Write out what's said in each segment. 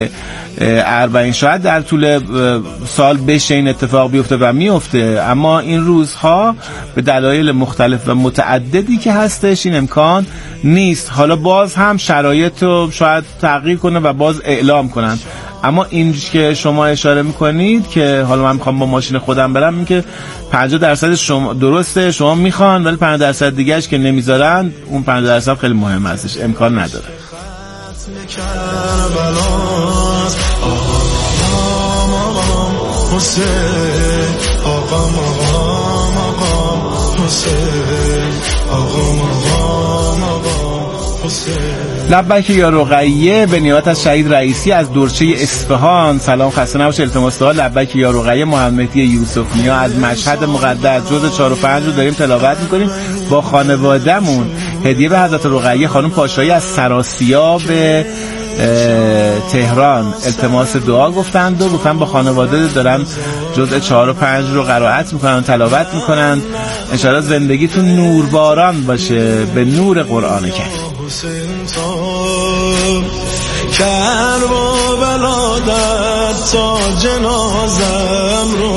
40 شاید در طول سال بشه این اتفاق بیفته و میفته، اما این روزها به دلایل مختلف و متعددی که هستش این امکان نیست. حالا باز هم شرایط رو شاید تغییر کنه و باز اعلام کنن، اما این که شما اشاره میکنید که حالا من میخوام با ماشین خودم برم، این که 50% شما درسته شما میخوان، ولی 50% دیگهش که نمیذارن، اون 50% خیلی مهم هستش، امکان نداره. لبیک یا رقیه به نیابت از شهید رئیسی از دورچه اصفهان. سلام، خسته نباشه. التماس دعا لبیک یا رقیه محمد مهدی یوسف نیا از مشهد مقدس جزء 4 و 5 رو داریم تلاوت میکنیم با خانوادهمون. هدیه به حضرت رقیه خانم پاشایی از سراسیا به تهران. التماس دعا گفتند و گفتن با خانواده دارن جزء 4 و 5 رو قرائت میکنن، تلاوت میکنن. انشاءالله زندگیتون نورباران باشه به نور قرآن کریم. کربلا دست تا جنازم رو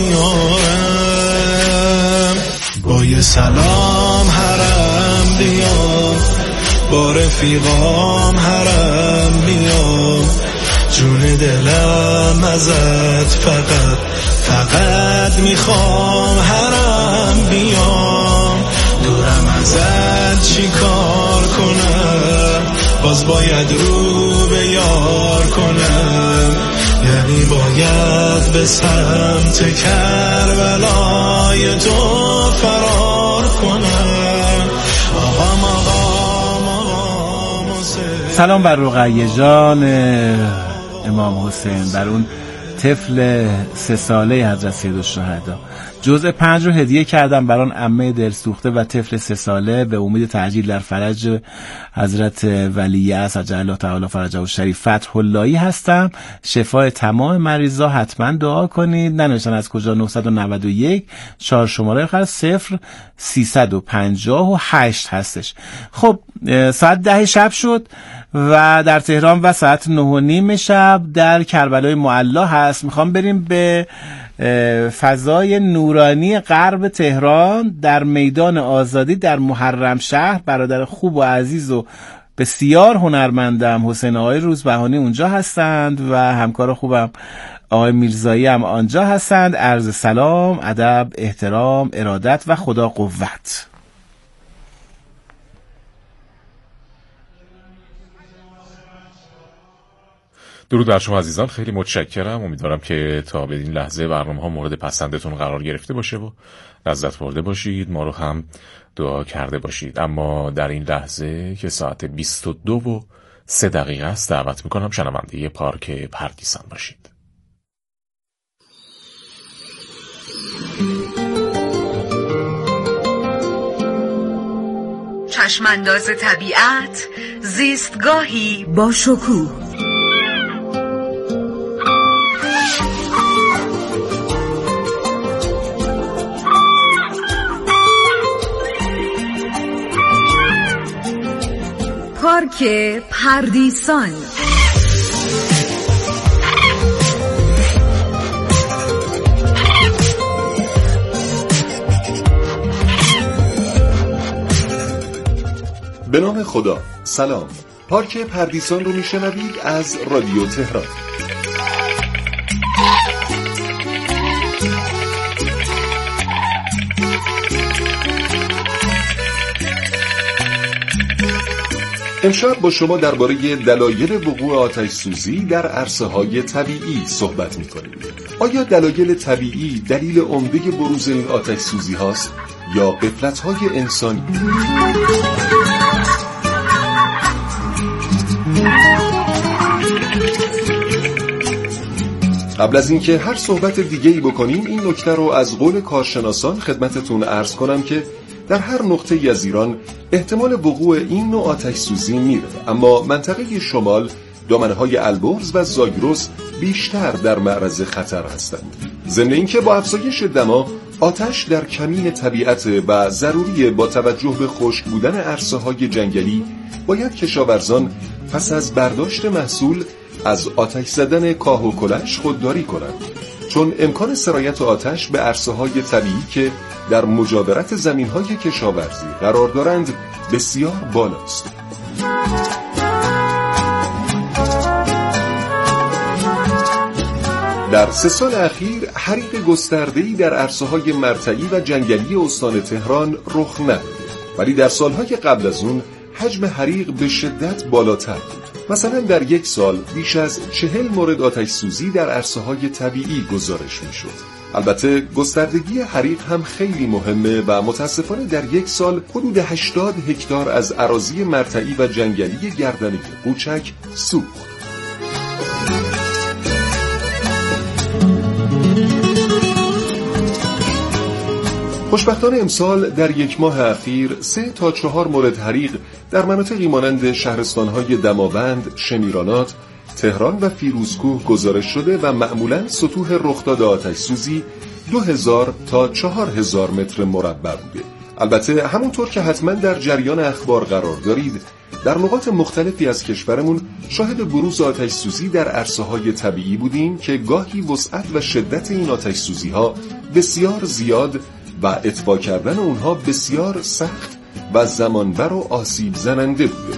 میارم، با یه سلام حرم بیام، با رفیقام حرم بیام، جون دلم ازت فقط میخوام حرم بیام، دورم ازت چی کار کنم، باز باید رو به یار کنم، یعنی باید به سمت کربلای تو فرار کنم. آقام حسین. سلام بر رقیه جان امام حسین، بر اون طفل 3 ساله حضرت سیدالشهدا. جزء 5 رو هدیه کردم بران عمه دلسوخته و طفل 3 ساله به امید تعجیل در فرج حضرت ولیعصر عجل الله تعالی فرجه الشریف فتح اللهی هستم. شفای تمام مریضا حتما دعا کنید. ننوشتن از کجا. 991 4 شماره آخر 0358 هستش. خب ساعت 10 شب شد و در تهران و ساعت 9:30 شب در کربلای معلا هست. میخوام بریم به فضای نورانی غرب تهران در میدان آزادی در محرم شهر. برادر خوب و عزیز و بسیار هنرمندم حسین آقای روزبهانی اونجا هستند و همکار خوبم آقای میرزایی هم آنجا هستند. عرض سلام، ادب، احترام، ارادت و خدا قوت. درود بر شما عزیزان، خیلی متشکرم. امیدوارم که تا به این لحظه برنامه ها مورد پسندتون قرار گرفته باشه و لذت برده باشید، ما رو هم دعا کرده باشید. اما در این لحظه که ساعت 22:03 است دعوت میکنم شنونده پارک پردیسان باشید. چشمانداز طبیعت، زیستگاهی با شکوه. پارک پردیسان. به نام خدا. سلام، پارک پردیسان رو میشنوید از رادیو تهران. امشب با شما درباره دلایل وقوع آتش سوزی در عرصه‌های طبیعی صحبت می‌کنیم. آیا دلایل طبیعی دلیل عمده بروز این آتش سوزی هاست یا غفلت‌های انسانی؟ قبل از اینکه هر صحبت دیگه‌ای بکنیم این نکته رو از قول کارشناسان خدمتتون عرض کنم که در هر نقطه‌ای از ایران احتمال وقوع این نوع آتش سوزی میره، اما منطقه شمال، دامنه‌های البرز و زاگرس بیشتر در معرض خطر هستند. ضمن اینکه با افزایش دما آتش در کمین طبیعت و ضروری با توجه به خشک بودن عرصه‌های جنگلی باید کشاورزان پس از برداشت محصول از آتش زدن کاه و کلش خودداری کنند، چون امکان سرایت آتش به عرصه‌های طبیعی که در مجاورت زمین‌های کشاورزی قرار دارند بسیار بالاست. در 3 سال اخیر حریق گسترده‌ای در عرصه‌های مرتعی و جنگلی استان تهران رخ نداده، ولی در سال‌های قبل از اون حجم حریق به شدت بالاتر بود. مثلا در 1 سال بیش از 40 مورد آتش سوزی در عرصه‌های طبیعی گزارش می‌شد. البته گستردگی حریق هم خیلی مهمه و متاسفانه در 1 سال حدود 80 هکتار از اراضی مرتعی و جنگلی گردنه قوچک سوخت. خوشبختانه امسال در 1 ماه اخیر 3 تا 4 مورد حریق در مناطقی مانند شهرستان‌های دماوند، شمیرانات، تهران و فیروزکوه گزارش شده و معمولاً سطوح رخداد آتش سوزی 2000 تا 4000 متر مربع بوده. البته همونطور که حتما در جریان اخبار قرار دارید، در نقاط مختلفی از کشورمون شاهد بروز آتش سوزی در عرصه‌های طبیعی بودیم که گاهی وسعت و شدت این آتش سوزی‌ها بسیار زیاد و اطفاء کردن اونها بسیار سخت و زمانبر و آسیب زننده بوده.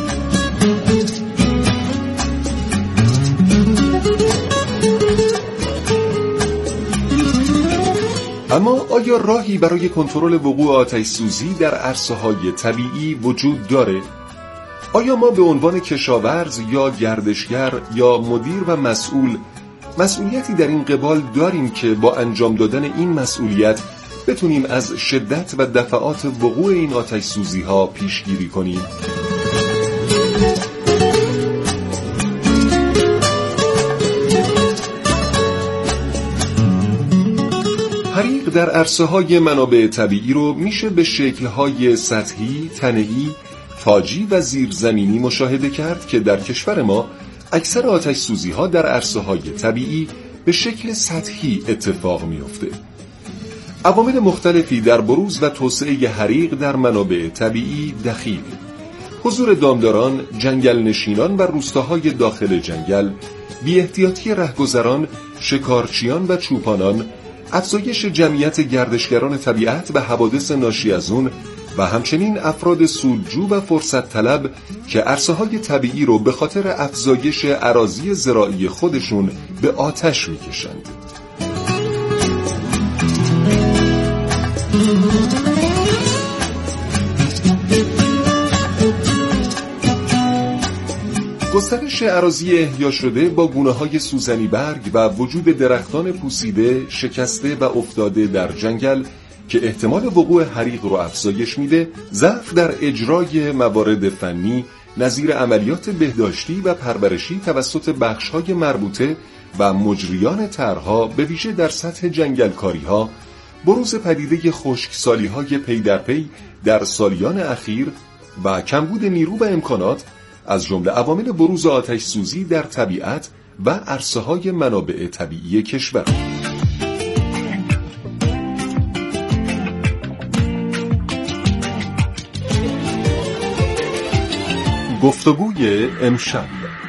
اما آیا راهی برای کنترل وقوع آتش سوزی در عرصه‌های طبیعی وجود داره؟ آیا ما به عنوان کشاورز یا گردشگر یا مدیر و مسئولیتی در این قبال داریم که با انجام دادن این مسئولیت بتونیم از شدت و دفعات وقوع این آتش سوزی ها پیشگیری کنیم؟ حریق در عرصه‌های منابع طبیعی رو میشه به شکل‌های سطحی، تنه‌ای، تاجی و زیرزمینی مشاهده کرد که در کشور ما اکثر آتش سوزی‌ها در عرصه‌های طبیعی به شکل سطحی اتفاق میفته. عوامل مختلفی در بروز و توسعه حریق در منابع طبیعی دخیل: حضور دامداران، جنگل نشینان و روستاهای داخل جنگل، بی احتیاطی رهگذران، شکارچیان و چوپانان، افزایش جمعیت گردشگران طبیعت و حوادث ناشی از اون و همچنین افراد سودجو و فرصت طلب که عرصه‌های طبیعی رو به خاطر افزایش اراضی زراعی خودشون به آتش می‌کشند. گسترش اراضی احیا شده با گونه‌های سوزنی برگ و وجود درختان پوسیده، شکسته و افتاده در جنگل که احتمال وقوع حریق رو افزایش میده، ضعف در اجرای موارد فنی نظیر عملیات بهداشتی و پرورشی توسط بخش‌های مربوطه و مجریان طرح‌ها به ویژه در سطح جنگلکاری‌ها، بروز پدیده خشکسالی‌های پی در پی در سالیان اخیر و کمبود نیرو و امکانات از جمله عوامل بروز آتش سوزی در طبیعت و عرصه‌های منابع طبیعی کشور. گفتگوی امشب.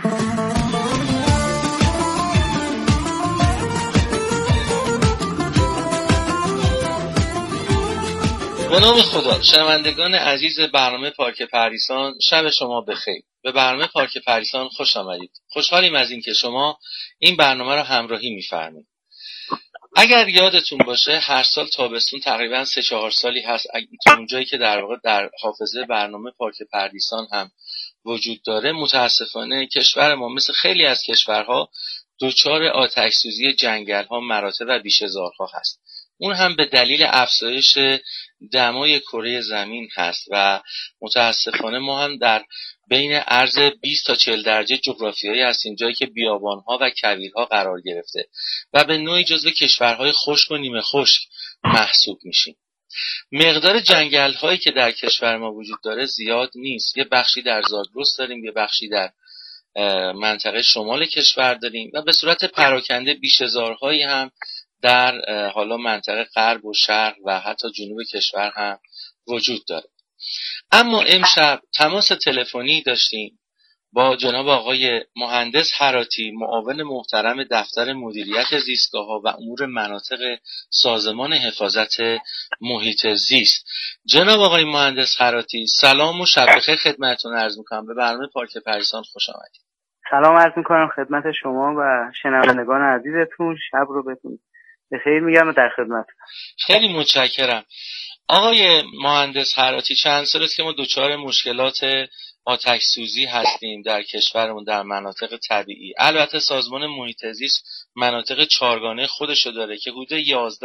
به نام خدا. شنوندگان عزیز برنامه پارک پریسان، شب شما بخیر. به برنامه پارک پریسان خوش آمدید. خوشحالیم از اینکه شما این برنامه را همراهی می‌فرمایید. اگر یادتون باشه هر سال تابستون تقریبا 3-4 سالی هست تا اونجایی که در واقع در حافظه برنامه پارک پردیسان هم وجود داره، متاسفانه کشور ما مثل خیلی از کشورها دچار آتش سوزی جنگل‌ها، مراتع و بیشه‌زارها هست. اون هم به دلیل افزایش دمای کره زمین هست و متاسفانه ما هم در بین عرض 20 تا 40 درجه جغرافیایی هستیم، جایی که بیابان‌ها و کویرها قرار گرفته و به نوعی جزو کشورهای خشک و نیمه خشک محسوب میشیم. مقدار جنگل‌هایی که در کشور ما وجود داره زیاد نیست. یه بخشی در زاگرس داریم، یه بخشی در منطقه شمال کشور داریم و به صورت پراکنده بیشه‌زارهایی هم در حالا منطقه غرب و شرق و حتی جنوب کشور هم وجود داره. اما امشب تماس تلفنی داشتیم با جناب آقای مهندس هراتی، معاون محترم دفتر مدیریت زیستگاه‌ها و امور مناطق سازمان حفاظت محیط زیست. جناب آقای مهندس هراتی، سلام و شب بخیر خدمتتون عرض می‌کنم. به برنامه پارک پریسان خوش آمدید. سلام عرض می‌کنم خدمت شما و شنوندگان عزیزتون. شب رو بهتون بخیر میگم و در خدمتتون. خیلی متشکرم. آقای مهندس هراتی، چند سال است که ما دچار مشکلات آتش سوزی هستیم در کشورمون در مناطق طبیعی. البته سازمان محیط زیست مناطق چارگانه خودشو داره که حدود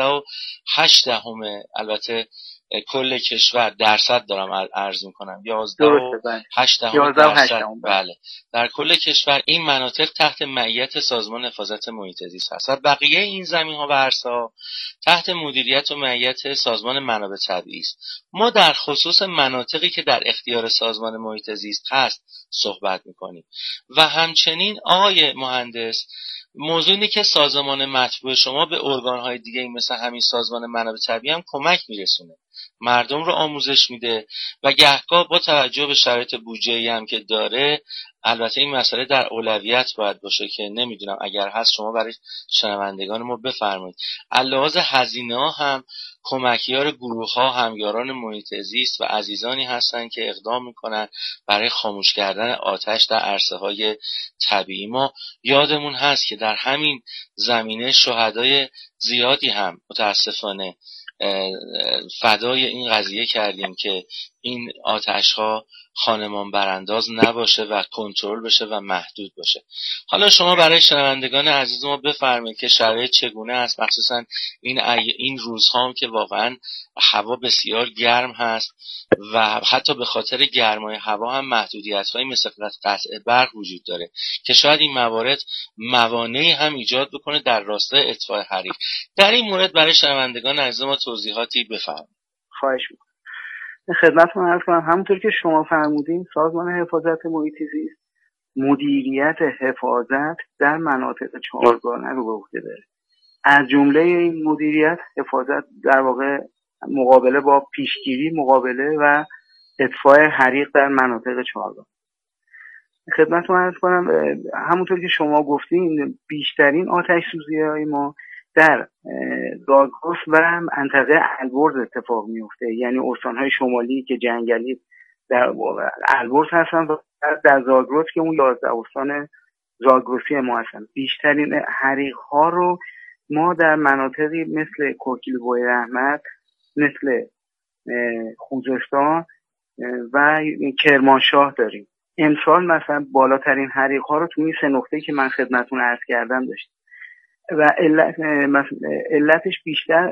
11.8 البته کل کشور درصد دارم عرض میکنم 11.8 درصد بله در کل کشور این مناطق تحت معیت سازمان حفاظت محیط زیست هست. بقیه این زمین ها و عرصه ها تحت مدیریت و معیت سازمان منابع طبیعی است. ما در خصوص مناطقی که در اختیار سازمان محیط زیست هست صحبت میکنیم و همچنین آقای مهندس موضوع اینه که سازمان مطبوع شما به ارگان‌های دیگه مثل همین سازمان منابع طبیعی هم کمک میرسونه، مردم رو آموزش میده و گهگاه با توجه به شرایط بودجه‌ای هم که داره، البته این مسئله در اولویت باید باشه که نمیدونم اگر هست شما برای شنوندگان ما بفرمایید. علاوه هزینه ها هم کمکیار گروه ها، همیاران محیط زیست و عزیزانی هستن که اقدام میکنن برای خاموش کردن آتش در عرصه های طبیعی. ما یادمون هست که در همین زمینه شهدای زیادی هم متاسفانه فدای این قضیه کردیم که این آتش ها خانمان برانداز نباشه و کنترل بشه و محدود باشه. حالا شما برای شنوندگان عزیز ما بفرمایید که شرایط چگونه است، مخصوصا این روزها هم که واقعا هوا بسیار گرم هست و حتی به خاطر گرمای هوا هم محدودیت‌هایی مثل قطع برق وجود داره که شاید این موارد موانعی هم ایجاد بکنه در راستای اطفاء حریق. در این مورد برای شنوندگان عزیز ما توضیحاتی بفرمایید. خواهش می‌کنم. خدمتتون عرض کنم همونطور که شما فرمودین سازمان حفاظت محیط زیست مدیریت حفاظت در مناطق چهارگانه رو به عهده داره. از جمله این مدیریت حفاظت در واقع مقابله با پیشگیری، مقابله و اطفاء حریق در مناطق چهارگانه. خدمتتون عرض کنم همونطور که شما گفتین بیشترین آتش سوزی‌های ما در زاگرس و منطقه البرز اتفاق میفته، یعنی استان‌های شمالی که جنگلی در البرز هستن و در زاگرس که اون 11 استان زاگرسی ما هستن. بیشترین حریق‌ها رو ما در مناطقی مثل کوکیل‌بوی رحمت، مثل خوزستان و کرمانشاه داریم. امسال مثلا بالاترین حریق‌ها رو تو این 3 نقطه‌ای که من خدمتتون عرض کردم داشتیم و علتش بیشتر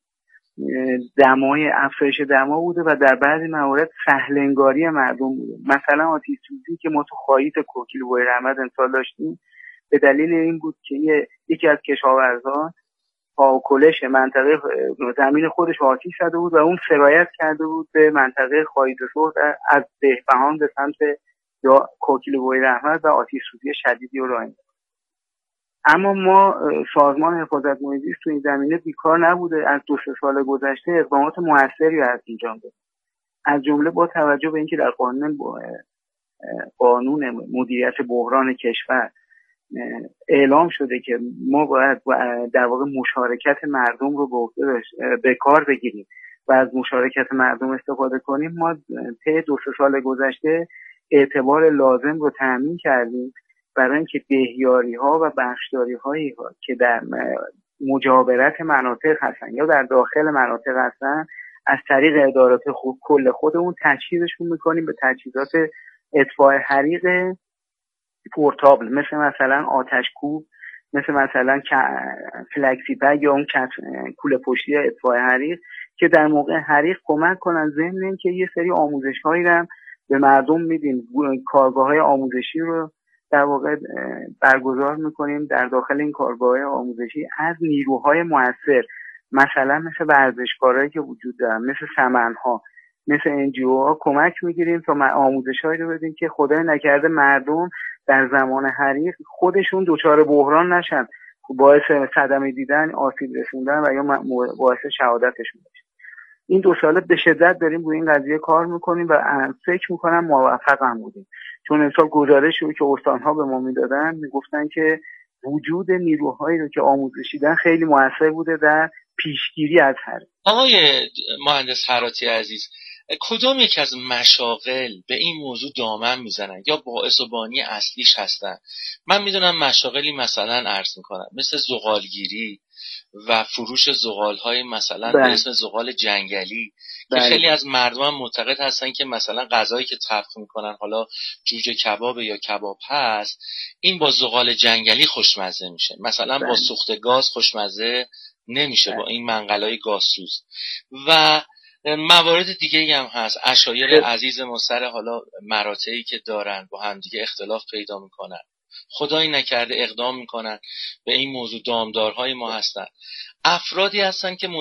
افزایش دما بوده و در بعضی موارد سهل‌انگاری مردم بوده. مثلا آتش سوزی که ما تو خاییت کوکیل‌بوی رحمت امسال داشتیم به دلیل این بود که یکی از کشاورزان پاکلش منطقه زمین خودش آتش زده بود و اون سرایت کرده بود به منطقه خاییت سرخ از بهبهان به سمت یا کوکیل‌بوی رحمت و آتش سوزی شدیدی رو راه. اما ما سازمان حفاظت محیط زیست تو این زمینه بیکار نبوده. از 2-3 سال گذشته اقدامات موثری از انجام داده. از جمله با توجه به اینکه در قانون مدیریت بحران کشور اعلام شده که ما باید در واقع مشارکت مردم رو به کار بگیریم و از مشارکت مردم استفاده کنیم، ما طی 2-3 سال گذشته اعتبار لازم رو تامین کردیم برای اینکه بهیاری‌ها و بخشداری‌هایی که در مجاورت مناطق هستن یا در داخل مناطق هستن از طریق ادارات کل خودمون تجهیزشون می‌کنیم به تجهیزات اطفاء حریق پورتابل، مثلا آتش‌کوب، مثلا فلکسی بگ یا اون کوله پشتی اطفاء حریق که در موقع حریق کمک کنن. ضمن اینکه یه سری آموزش‌هایی هم به مردم میدیم، کارگاه‌های آموزشی رو در واقع برگزار میکنیم در داخل این کارگاه‌های آموزشی از نیروهای مؤثر، مثلا مثل ورزشکارایی که وجود دارن، مثل سمن‌ها، مثل NGOها کمک میگیریم تا آموزش‌هایی رو بدیم که خدای نکرده مردم در زمان حریق خودشون دچار بحران نشن، باعث صدمه دیدن، آسیب رسوندن و یا باعث شهادتشون بشه. این 2 ساله به شدت داریم روی این قضیه کار میکنیم و فکر میکنم موفق هم بودیم. چون امسال گزارشی رو که استان‌ها به ما میدادن میگفتن که وجود نیروهایی رو که آموزشی دادن خیلی موثر بوده در پیشگیری از حریق. آقای مهندس هراتی عزیز، کدام یک از مشاغل به این موضوع دامن میزنن یا باعث و بانی اصلیش هستن؟ من میدونم مشاغلی مثلا عرض میکنم مثل زغالگیری و فروش زغال‌های مثلا به اسم زغال جنگلی که خیلی از مردم هم معتقد هستن که مثلا غذایی که طبخ میکنن، حالا جوجه کباب یا کباب هست، این با زغال جنگلی خوشمزه میشه، مثلا با سوخت گاز خوشمزه نمیشه با این منقلای گازسوز. و موارد دیگه هم هست. عشایر عزیز ما سر حالا مراتعی که دارن با هم دیگه اختلاف پیدا میکنن، خدایی نکرده اقدام میکنن به این موضوع. دامدارهای ما هستن، افرادی هستن که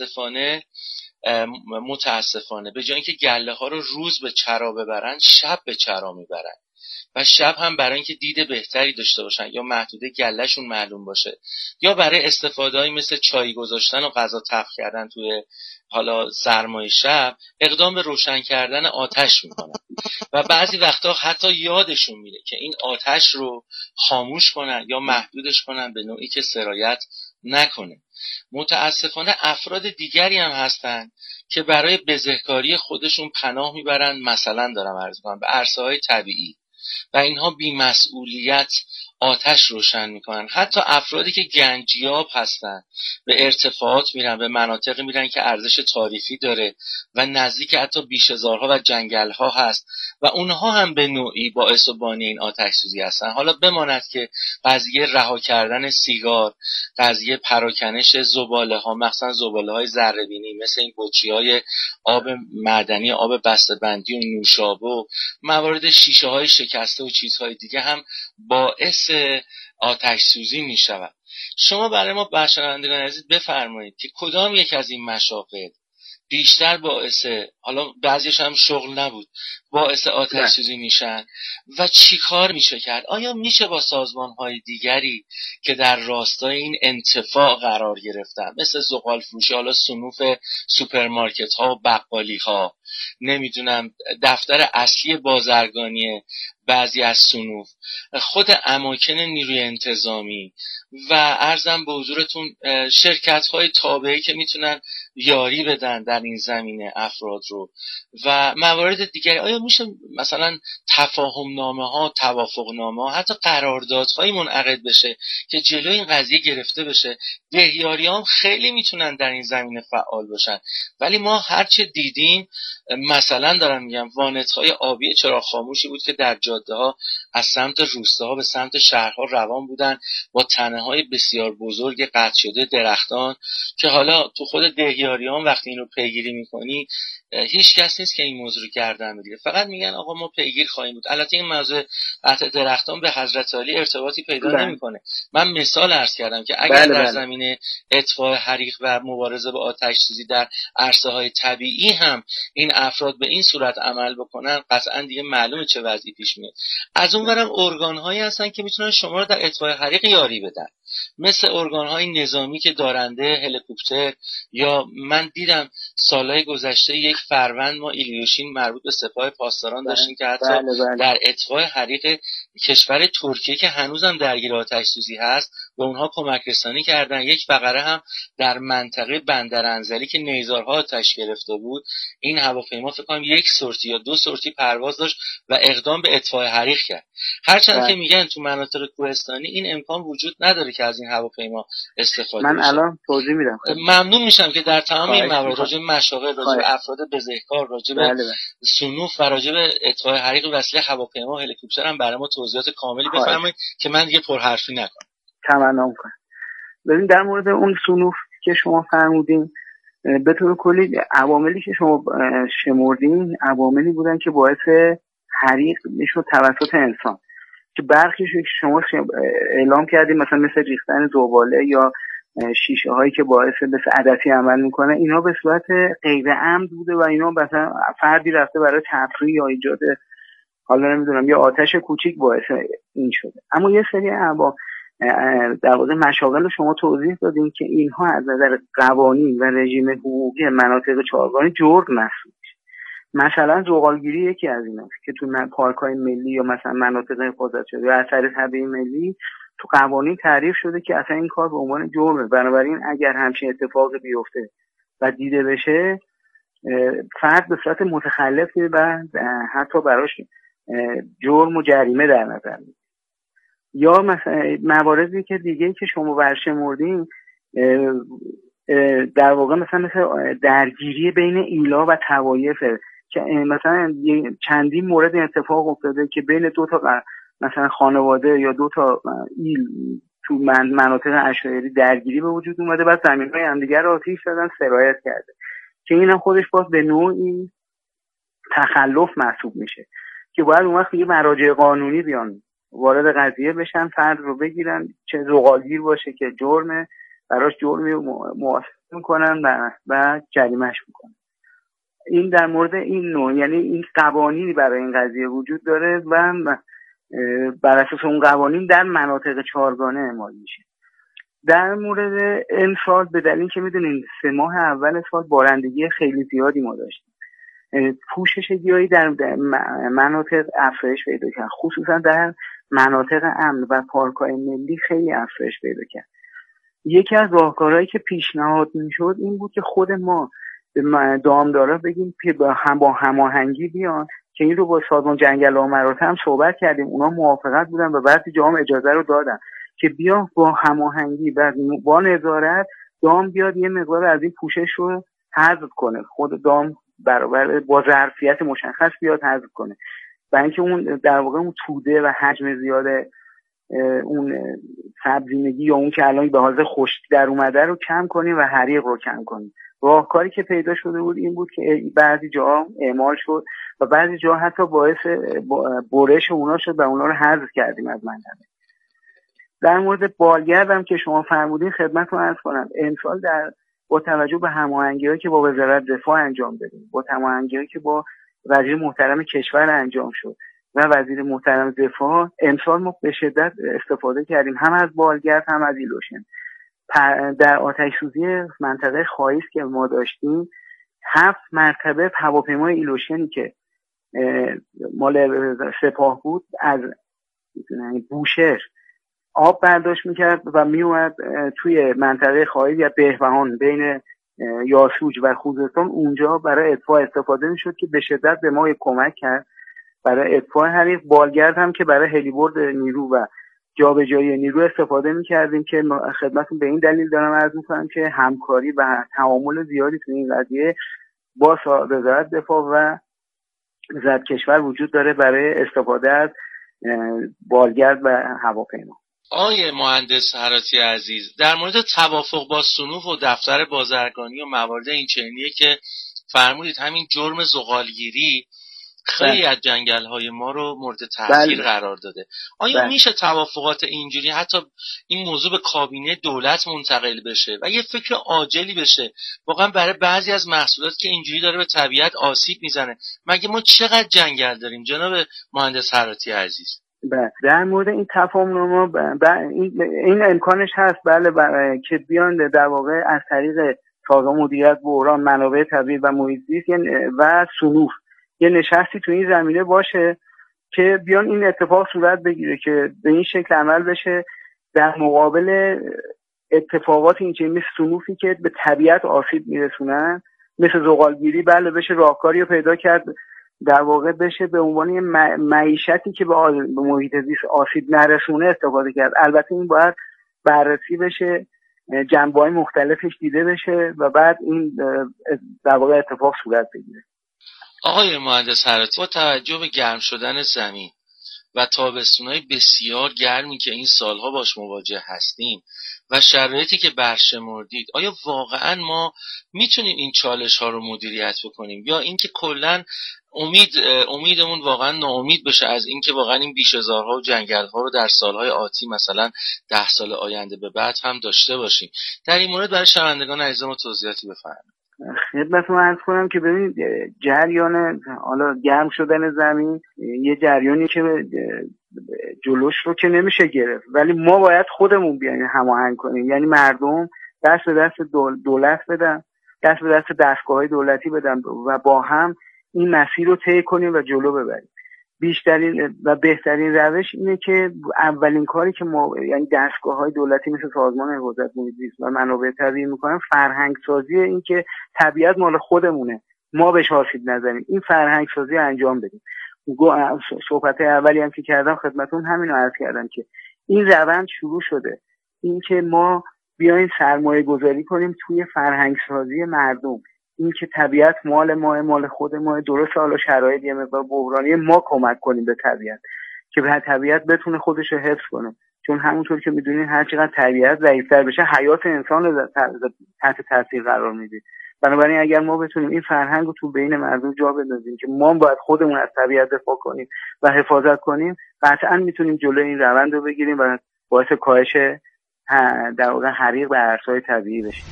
متاسفانه به جای اینکه گله ها رو روز به چرا ببرن، شب به چرا میبرن و شب هم برای اینکه دید بهتری داشته باشن یا محدوده گلهشون معلوم باشه یا برای استفاده‌ای مثل چای گذاشتن و غذا طبخ کردن توی حالا سرمای شب، اقدام به روشن کردن آتش میکنن و بعضی وقتا حتی یادشون میره که این آتش رو خاموش کنن یا محدودش کنن به نوعی که سرایت نکنه. متاسفانه افراد دیگری هم هستن که برای بزهکاری خودشون پناه میبرن، مثلا دارم عرض میکنم به عرصه‌های طبیعی و اینها بی‌مسئولیت آتش روشن میکنن. حتی افرادی که گنجیاب هستن به ارتفاعات میرن، به مناطق میرن که ارزش تاریخی داره و نزدیک حتی بیشه‌زارها و جنگل‌ها هست و اونها هم به نوعی باعث و بانی این آتش سوزی هستن. حالا بماند که قضیه رها کردن سیگار، قضیه پراکنش زباله‌ها، مثلا زباله‌های ذره‌بینی مثل این بطری‌های آب معدنی، آب بسته‌بندی و نوشابه، موارد شیشه‌های شکسته و چیزهای دیگه هم باعث آتش سوزی می شود. شما برای ما بشنوندگان عزیز بفرمایید که کدام یک از این مشاغل بیشتر باعث، حالا بعضیش هم شغل نبود، باعث آتش سوزی میشن و چی کار میشه کرد؟ آیا میشه با سازمان‌های دیگری که در راستای این انتفاع قرار گرفتن مثل زغال فروشی، حالا صنوف سوپرمارکت‌ها و بقالی‌ها، نمیدونم دفتر اصلی بازرگانی بعضی از صنوف، خود اماکن نیروی انتظامی و عرضم به حضورتون شرکت‌های تابعی که میتونن یاری بدن در این زمینه افراد رو و موارد دیگری، آیا میشه مثلا تفاهم نامه ها، توافق نامه ها، حتی قراردادهایی منعقد بشه که جلوی این قضیه گرفته بشه؟ دهیاری هم خیلی میتونن در این زمینه فعال باشن، ولی ما هرچه دیدیم مثلا دارم میگم وانت‌های آبی چراغ خاموشی بود که در جاده ها از سمت روستاها به سمت شهرها روان بودن با تنه‌های بسیار بزرگ قطع شده درختان که حالا تو خود دهیاریان وقتی این رو پیگیری میکنی هیچ کس نیست که این موضوع رو گردن بگیره، فقط میگن آقا ما پیگیر خواهیم بود. البته این موضوع قطع درختان به حضرت عالی ارتباطی پیدا نمیکنه. من مثال عرض کردم که اگر در زمینه اطفاء حریق و مبارزه با آتش سوزی در عرصه‌های طبیعی هم این افراد به این صورت عمل بکنن، قطعا دیگه معلومه چه وضعی پیش میاد. از اونورم ارگان‌هایی هستن که میتونن شما رو در اطفاء حریق یاری بدن، مثل ارگان‌های نظامی که دارنده هلیکوپتر، یا من دیدم سالهای گذشته یک فروند ما ایلیوشین مربوط به سپاه پاسداران داشتیم که حتی در اطفاء حریق کشور ترکیه که هنوزم درگیر آتش سوزی هست به اونها کمک رسانی کردن. یک فقره هم در منطقه بندر انزلی که نیزارها آتش گرفته بود، این هواپیما فکر کنم یک سورتی یا دو سورتی پرواز داشت و اقدام به اطفاء حریق کرد. هرچند که میگن تو مناطق کوهستانی این امکان وجود نداره که از این هواپیما استفاده من الان توضیح میدم. ممنون میشم که در تمام این موارد راجع به مشاغل، راجع به افراد بزهکار، راجع به صنوف و راجع به اطفاء حریق وسیله هواپیما و هلیکوپتر هم برای ما توضیحات کاملی بفرمایید که من دیگه پرحرفی نکنم. تمنا میکنم. ببین در مورد اون صنوف که شما فرمودین، به طور کلی عواملی که شما شمردین عواملی بودن که باعث حریق میشد توسط انسان، که برخیش شما اعلام کردیم مثلا مثل ریختن زباله یا شیشه هایی که باعث مثل عدسی عمل میکنه، اینا به صورت غیر عمد بوده و اینا مثلا فردی رفته برای تفریح یا ایجاد حالا نمیدونم یا آتش کوچیک باعث این شده. اما یه سری در واقع مشاغل شما توضیح دادین که اینها از نظر قوانین و رژیم حقوقی مناطق چهارگانه جرم محسوب میشه مثلا زغالگیری یکی از ایناست که تو پارک‌های ملی یا مثلا مناطق حفاظت شده یا اثر طبیعی ملی تو قوانین تعریف شده که اصلا این کار به عنوان جرمه. بنابراین اگر همچین اتفاقی بیفته و دیده بشه، فرد به صورت متخلفی و حتی براش جرم و جریمه در نظر میگیره. یا مثلا مواردی که دیگه که شما برشمردین در واقع مثل درگیری بین ایلا و طوایفه که مثلا چندین مورد اتفاق افتاده که بین دو تا مثلا خانواده یا دو تا ایل تو مناطق اشایری درگیری به وجود اومده، بعد زمین‌های همدیگر رو آتیش زدن، سرایت کرده که اینم خودش باز به نوعی تخلف محسوب میشه که باید اون وقت یه مراجع قانونی بیان وارد قضیه بشن، فرد رو بگیرن، چه زغالگیر باشه که جرمه براش جرمی محاسبه میکنن و جریمه‌اش میکنن. این در مورد این نوع، یعنی این قوانینی برای این قضیه وجود داره و بر اساس اون قوانین در مناطق چهارگانه اعمال میشه. در مورد امسال به دلیل که میدونین 3 ماه اول سال بارندگی خیلی زیادی ما داشتیم، پوشش گیاهی در مناطق افزایش پیدا کرد، خصوصا در مناطق امن و پارک‌های ملی خیلی افزایش پیدا کرد. یکی از راهکارهایی که پیشنهاد میشد این بود که خود ما به دامدارا بگیم که با هماهنگی بیان، که این رو با سازمان جنگل و مراتع هم صحبت کردیم، اونا موافقت بودن و بعضی جاها اجازه رو دادن که بیا با هماهنگی و با نظارت دام بیاد یه مقدار از این پوشش رو حذف کنه، خود دام برابر با ظرفیت مشخص بیاد حذف کنه، برای اینکه اون در واقع اون توده و حجم زیاد اون سبزینگی یا اون که الان به حالت خشک در اومده رو کم کنیم و حریق رو کم کنیم. راهکاری که پیدا شده بود این بود که بعضی جاها اعمال شد و بعضی جاها حتی باعث برش اونا شد و اونا رو حذف کردیم از منطقه. در مورد بالگرد هم که شما فرمودین خدمتتون عرض کنم، امسال با توجه به هماهنگی‌هایی که با وزارت دفاع انجام دادیم، با هماهنگی‌هایی که با وزیر محترم کشور انجام شد و وزیر محترم دفاع، امسال ما به شدت استفاده کردیم هم از بالگرد هم از ایلوشن. در آتش سوزی منطقه خایس که ما داشتیم 7 مرتبه هواپیمای ایلوشنی که مال سپاه بود از بوشهر آب برداشت میکرد و میومد توی منطقه خایس یا بهبهان بین یاسوج و خوزستان، اونجا برای اطفاء استفاده میشد که به شدت به ما کمک کرد برای اطفاء حریق. بالگرد هم که برای هلیبرد نیرو و جابجایی نیرو استفاده می‌کردیم که خدمتتون به این دلیل دارم عرض می‌کنم که همکاری و تعامل زیادی تو این قضیه با وزارت دفاع و وزارت کشور وجود داره برای استفاده از بالگرد و هواپیما. آقای مهندس هراتی عزیز، در مورد توافق با صنوف و دفتر بازرگانی و موارد این چنینیه که فرمودید، همین جرم زغالگیری خیلی از جنگل‌های ما رو مورد تاثیر قرار داده. آیا میشه توافقات اینجوری حتی این موضوع به کابینه دولت منتقل بشه و یه فکر عاجلی بشه واقعا برای بعضی از محصولات که اینجوری داره به طبیعت آسیب میزنه؟ مگه ما چقدر جنگل داریم جناب مهندس هراتی عزیز؟ در مورد این تفاهم‌نامه این امکانش هست، بله، که بیان در واقع از طریق سازمان مدیریت بحران، منابع طبیعی و محیط زیست و صنوف یه نشستی تو این زمینه باشه که بیان این اتفاق صورت بگیره که به این شکل عمل بشه در مقابل اتفاقات اینجوری مثل صنوفی که به طبیعت آسیب میرسونن، مثل زغالگیری. بله، بشه راهکاری رو پیدا کرد در واقع بشه به عنوان معیشتی که به محیط زیست آسیب نرسونه استفاده کرد. البته این باید بررسی بشه، جنبه‌های مختلفش دیده بشه و بعد این در واقع اتفاق صورت بگیره. آقای مهندس هراتی، با توجه به گرم شدن زمین و تابستون‌های بسیار گرمی که این سالها باش مواجه هستیم و شرایطی که برشمردید، آیا واقعا ما میتونیم این چالش‌ها رو مدیریت بکنیم یا اینکه کلاً امیدمون واقعا ناامید بشه از اینکه واقعا این بیشهزارها و جنگل‌ها رو در سالهای آتی مثلا 10 سال آینده به بعد هم داشته باشیم؟ در این مورد برای شنوندگان عزیز ما توضیحاتی بفرمایید. خدمتتون عرض کنم که ببینید، جریان حالا گرم شدن زمین یه جریانی که جلوش رو که نمیشه گرفت، ولی ما باید خودمون بیایم هماهنگ کنیم، یعنی مردم دست به دست دولت بدن، دست به دست دستگاه‌های دولتی بدن و با هم این مسیر رو طی کنیم و جلو ببریم. بیشترین و بهترین روش اینه که اولین کاری که ما یعنی دستگاه‌های دولتی مثل سازمان حفاظت محیط زیست و منابع طبیعی میکنن فرهنگ سازی، این که طبیعت مال خودمونه، ما بهش آسیب نزنیم، این فرهنگ سازی انجام بدیم. صحبت اولی هم که کردم خدمتتون همین رو عرض کردم که این روند شروع شده، این که ما بیایم سرمایه گذاری کنیم توی فرهنگ سازی مردم، این که طبیعت مال ما، مال خود ما. درست حالا شرایط یه مقدار بحرانی، ما کمک کنیم به طبیعت که به طبیعت بتونه خودش رو حفظ کنه، چون همونطور که میدونین هر چقدر طبیعت ضعیف‌تر بشه حیات انسان رو تحت تاثیر قرار میده. بنابراین اگر ما بتونیم این فرهنگ رو تو بین مردم جا بندازیم که ما باید خودمون از طبیعت دفاع کنیم و حفاظت کنیم، قطعا میتونیم جلوی این روند رو بگیریم و باعث کاهش در واقع حریق به ارزهای طبیعی بشیم.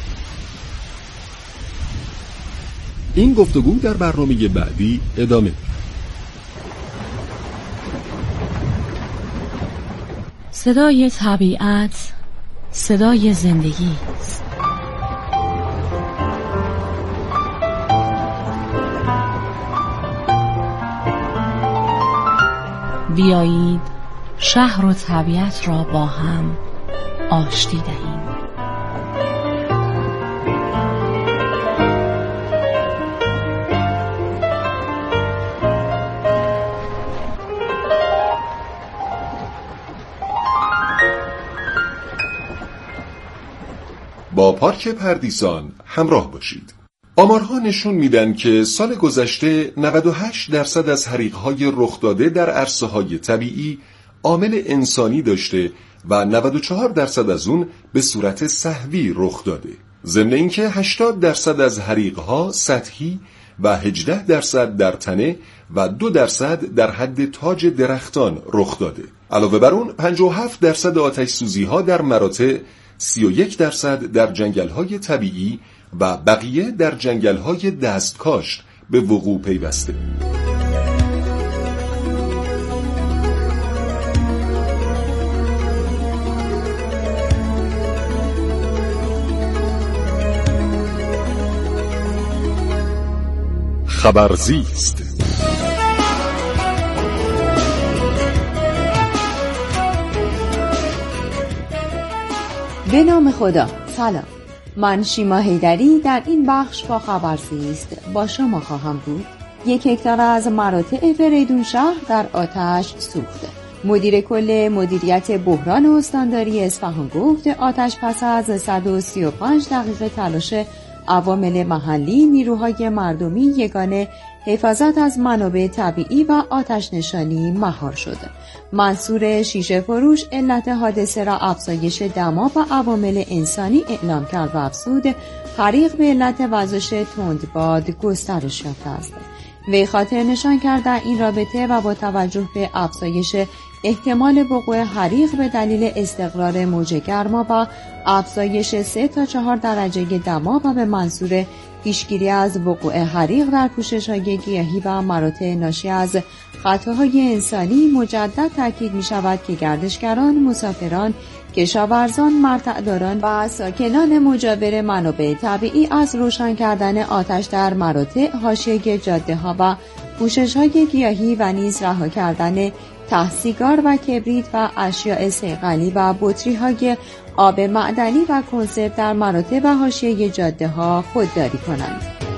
این گفتگو در برنامه بعدی ادامه دارد. صدای طبیعت، صدای زندگی است. بیایید شهر و طبیعت را با هم آشتی دهیم. با پارک پردیسان همراه باشید. آمارها نشون میدن که سال گذشته 98% از حریق‌های رخ داده در عرصه‌های طبیعی عامل انسانی داشته و 94% از اون به صورت سهوی رخ داده. ضمن اینکه 80% از حریق‌ها سطحی و 18% در تنه و 2% در حد تاج درختان رخ داده. علاوه بر اون 57% آتش سوزی‌ها در مراتع، 31% در جنگل‌های طبیعی و بقیه در جنگل‌های دستکاشت به وقوع پیوسته. خبرزیست. به نام خدا. سلام، من شیما حیدری در این بخش با خبرزیست با شما خواهم بود. 1 هکتار از مراتع فریدون شهر در آتش سوخته. مدیر کل مدیریت بحران استانداری اصفهان گفت آتش پس از 135 دقیقه تلاش عوامل محلی، نیروهای مردمی یگانه حفاظت از منابع طبیعی و آتش نشانی مهار شده. منصور شیشه فروش علت حادثه را افزایش دما و عوامل انسانی اعلام کرد و افزود حریق به علت وزش تندباد گسترش یافته است. وی خاطر نشان کرد در این رابطه و با توجه به افزایش احتمال وقوع حریق به دلیل استقرار موج گرما و افزایش 3 تا 4 درجه دما و به منظور پیشگیری از وقوع حریق در پوشش‌های گیاهی و مراتع ناشی از خطاهای انسانی مجدد تاکید می‌شود که گردشگران، مسافران، کشاورزان، مرتعداران و ساکنان مجاور منابع طبیعی از روشن کردن آتش در مراتع، حاشیه جاده‌ها و پوشش‌های گیاهی و نیز رها کردن ته سیگار و کبریت و اشیاء صیقلی و بطری‌های آب معدنی و کنسرو در مراتع و حاشیه جاده‌ها خودداری کنند.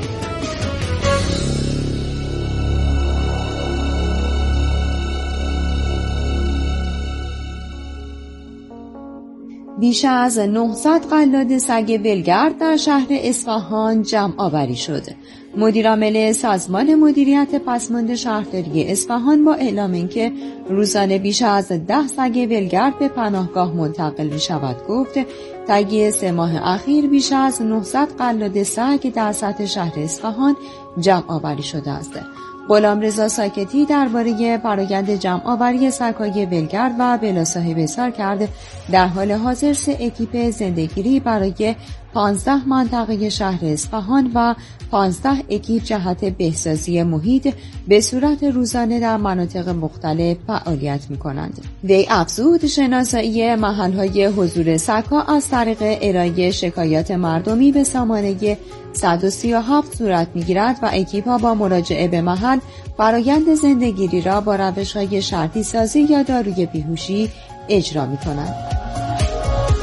بیش از 900 قلاده سگ ولگرد در شهر اصفهان جمع آوری شد. مدیرعامل سازمان مدیریت پسماند شهرداری اصفهان با اعلام اینکه روزانه بیش از 10 سگ ولگرد به پناهگاه منتقل می شود گفت طی 3 ماه اخیر بیش از 900 قلاده سگ در سطح شهر اصفهان جمع آوری شده است. غلامرضا ساکتی درباره فرآیند جمع آوری سگ‌های ولگرد و بلا صاحب اظهار کرد در حال حاضر 3 اکیپ زنده‌گیری برای 15 منطقه شهر اصفهان و 15 اکیپ جهت بهسازی محیط به صورت روزانه در مناطق مختلف فعالیت می‌کنند. وی افزود شناسایی محل‌های حضور سگ‌ها از طریق ارائه شکایات مردمی به سامانه 137 صورت می‌گیرد و اکیپ‌ها با مراجعه به محل فرایند زنده‌گیری را با روش‌های شرطی سازی یا داروی بیهوشی اجرا می‌کنند.